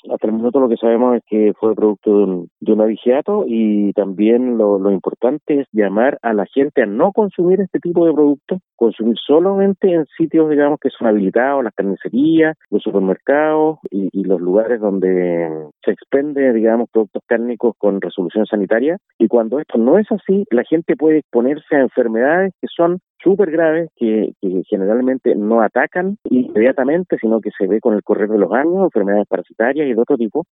Hasta el minuto lo que sabemos es que fue producto de un abigeato, y también lo importante es llamar a la gente a no consumir este tipo de productos, consumir solamente en sitios, digamos, que son habilitados, las carnicerías, los supermercados y los lugares donde se expende, digamos, productos cárnicos con resolución sanitaria. Y cuando esto no es así, la gente puede exponerse a enfermedades que son súper graves, que generalmente no atacan inmediatamente, sino que se ve con el correr de los años, enfermedades parasitarias y de otro tipo,